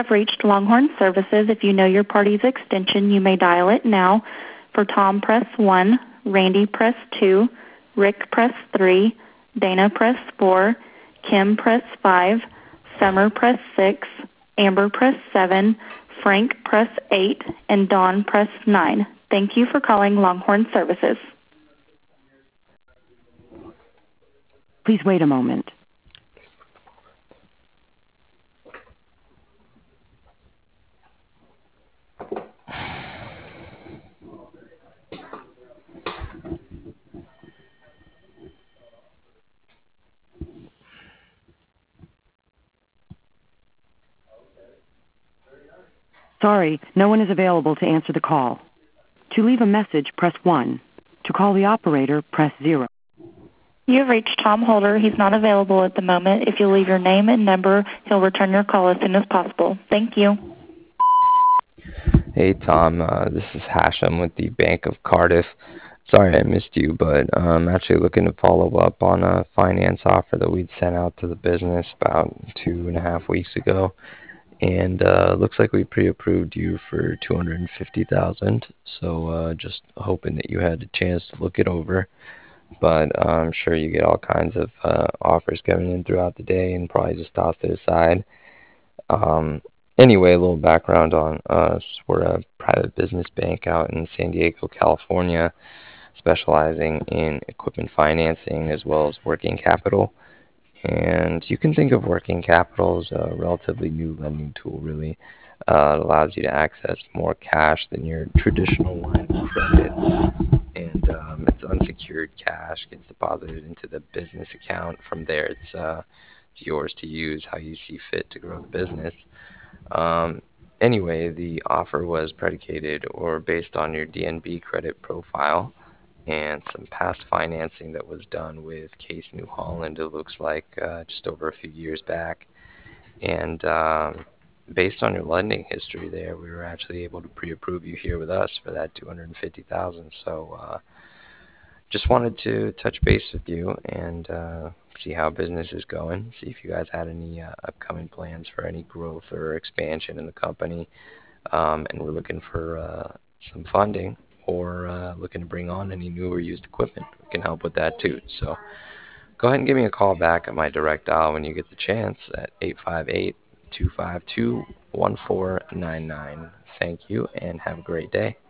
have reached Longhorn Services. If you know your party's extension, you may dial it now. For Tom, press 1. Randy, press 2. Rick, press 3. Dana, press 4. Kim, press 5. Summer, press 6. Amber, press 7. Frank, press 8. And Dawn, press 9. Thank you for calling Longhorn Services. Please wait a moment. Sorry, no one is available to answer the call. To leave a message, press 1. To call the operator, press 0. You have reached Tom Holder. He's not available at the moment. If you'll leave your name and number, he'll return your call as soon as possible. Thank you. Hey Tom, this is Hashem with the Bank of Cardiff. Sorry I missed you, but I'm actually looking to follow up on a finance offer that we'd sent out to the business about 2.5 weeks ago. And looks like we pre-approved you for $250,000. So just hoping that you had a chance to look it over. But I'm sure you get all kinds of offers coming in throughout the day and probably just toss it aside. Anyway, a little background on us. We're a private business bank out in San Diego, California, specializing in equipment financing as well as working capital. And you can think of working capital as a relatively new lending tool, really. It allows you to access more cash than your traditional line of credit. And it's unsecured cash, gets deposited into the business account. From there, it's yours to use how you see fit to grow the business. Anyway, the offer was predicated or based on your DNB credit profile and some past financing that was done with Case New Holland, it looks like, just over a few years back. And based on your lending history there, we were actually able to pre-approve you here with us for that $250,000. So just wanted to touch base with you and see how business is going, see if you guys had any upcoming plans for any growth or expansion in the company. And we're looking for some funding or looking to bring on any new or used equipment. We can help with that too. So go ahead and give me a call back at my direct dial when you get the chance at 858-252-1499. Thank you and have a great day.